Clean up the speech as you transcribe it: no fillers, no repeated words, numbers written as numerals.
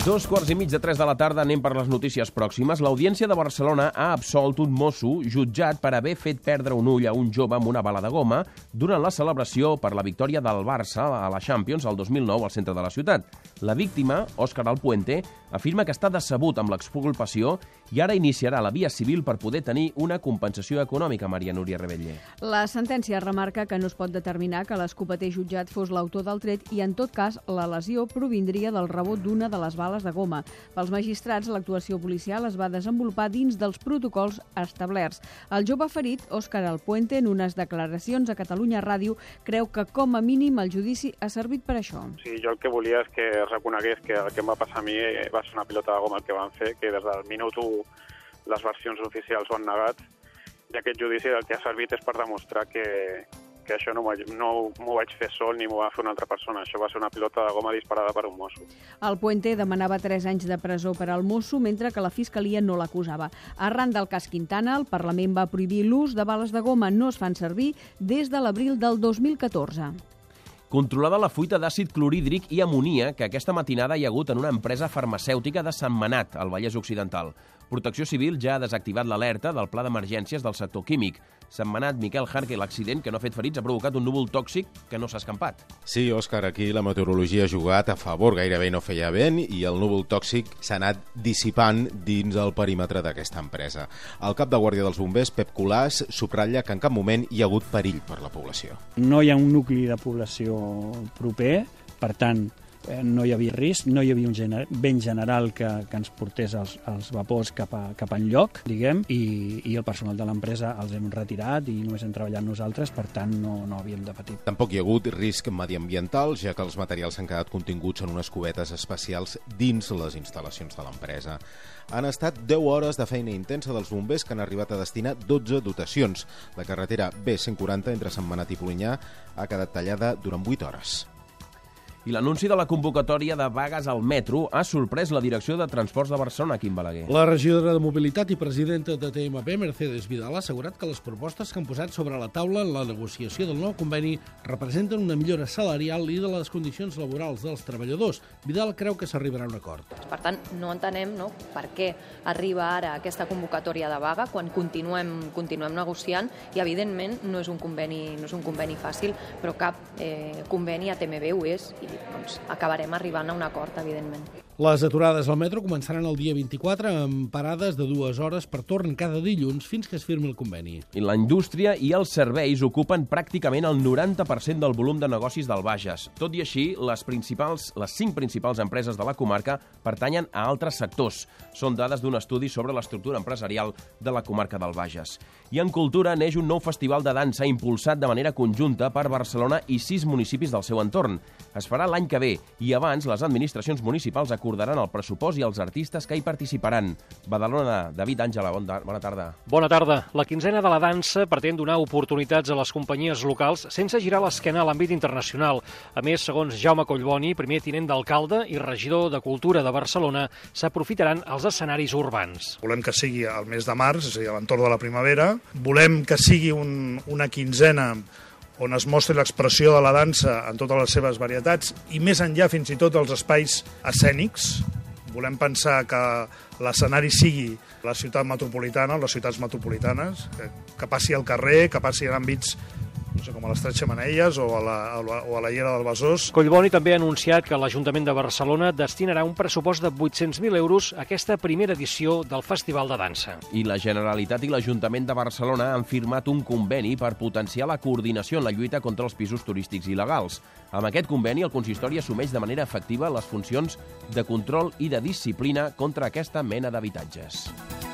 2:15 de la tarda, anem per les notícies pròximes. L'Audiència de Barcelona ha absolt un mosso jutjat per haver fet perdre un ull a un jove amb una bala de goma durant la celebració per la victòria del Barça a la Champions el 2009 al centre de la ciutat. La víctima, Òscar Alpuente, afirma que està decebut amb l'exculpació i ara iniciarà la via civil per poder tenir una compensació econòmica, Maria Núria Rebetller. La sentència remarca que no es pot determinar que l'escopeter jutjat fos l'autor del tret i, en tot cas, la lesió provindria del rebot d'una de les bales de goma. Pels magistrats, l'actuació policial es va desenvolupar dins dels protocols establerts. El jove ferit, Òscar Alpuente, en unes declaracions a Catalunya Ràdio, creu que, com a mínim, el judici ha servit per això. Sí, jo el que volia és que es reconegués que el que em va passar a mi va ser una pilota de goma el que van fer, que des del minut 1 les versions oficials ho han negat, i aquest judici el que ha servit és per demostrar que això no m'ho vaig fer sol ni m'ho va fer una altra persona. Això va ser una pilota de goma disparada per un mosso. El Puente demanava 3 anys de presó per al mosso, mentre que la Fiscalia no l'acusava. Arran del cas Quintana, el Parlament va prohibir l'ús de bales de goma. No es fan servir des de l'abril del 2014. Controlada la fuita d'àcid clorhídric i amoníac que aquesta matinada hi ha hagut en una empresa farmacèutica de Sentmenat, al Vallès Occidental. Protecció Civil ja ha desactivat l'alerta del pla d'emergències del sector químic. Sentmenat, Miquel Jarque, l'accident que no ha fet ferits ha provocat un núvol tòxic que no s'ha escampat. Sí, Òscar, aquí la meteorologia ha jugat a favor, gairebé no feia vent i el núvol tòxic s'ha anat dissipant dins el perímetre d'aquesta empresa. El cap de guàrdia dels bombers, Pep Colàs, subratlla que en cap moment hi ha hagut perill per la població. No hi ha un nucli de població proper, per tant, no hi havia risc, no hi havia un vent general que ens portés els vapors cap enlloc, diguem, i el personal de l'empresa els hem retirat i només hem treballat nosaltres, per tant no havíem de patir. Tampoc hi ha hagut risc mediambiental, ja que els materials han quedat continguts en unes cubetes especials dins les instal·lacions de l'empresa. Han estat 10 hores de feina intensa dels bombers que han arribat a destinar 12 dotacions. La carretera B140 entre Sentmenat i Polinyà ha quedat tallada durant 8 hores. I l'anunci de la convocatòria de vagues al metro ha sorprès la Direcció de Transports de Barcelona, Quim Balaguer. La regidora de Mobilitat i presidenta de TMB, Mercedes Vidal, ha assegurat que les propostes que han posat sobre la taula en la negociació del nou conveni representen una millora salarial i de les condicions laborals dels treballadors. Vidal creu que s'arribarà a un acord. Per tant, no entenem per què arriba ara aquesta convocatòria de vaga quan continuem negociant i, evidentment, no és un conveni fàcil, però cap conveni a TMB ho és i acabarem arribant a un acord, evidentment. Les aturades al metro començaran el dia 24 amb parades de 2 hores per torn cada dilluns fins que es firmi el conveni. I la indústria i els serveis ocupen pràcticament el 90% del volum de negocis del Bages. Tot i així, les 5 principals empreses de la comarca pertanyen a altres sectors. Són dades d'un estudi sobre l'estructura empresarial de la comarca del Bages. I en cultura neix un nou festival de dansa impulsat de manera conjunta per Barcelona i 6 municipis del seu entorn. Es farà l'any que ve i abans les administracions municipals acordaran el pressupost i els artistes que hi participaran. Badalona, David Àngela, bona tarda. Bona tarda. La quinzena de la dansa pretén donar oportunitats a les companyies locals sense girar l'esquena a l'àmbit internacional. A més, segons Jaume Collboni, primer tinent d'alcalde i regidor de Cultura de Barcelona, s'aprofitaran els escenaris urbans. Volem que sigui al mes de març, és a dir, a l'entorn de la primavera. Volem que sigui una quinzena on es mostri l'expressió de la dansa en totes les seves varietats i més enllà fins i tot els espais escènics. Volem pensar que l'escenari sigui la ciutat metropolitana, les ciutats metropolitanes, que passi al carrer, que passi en àmbits com a les Tres Xemeneies o a la Llera del Besòs. Collboni també ha anunciat que l'Ajuntament de Barcelona destinarà un pressupost de 800.000 euros a aquesta primera edició del Festival de Dansa. I la Generalitat i l'Ajuntament de Barcelona han firmat un conveni per potenciar la coordinació en la lluita contra els pisos turístics il·legals. Amb aquest conveni, el consistori assumeix de manera efectiva les funcions de control i de disciplina contra aquesta mena d'habitatges.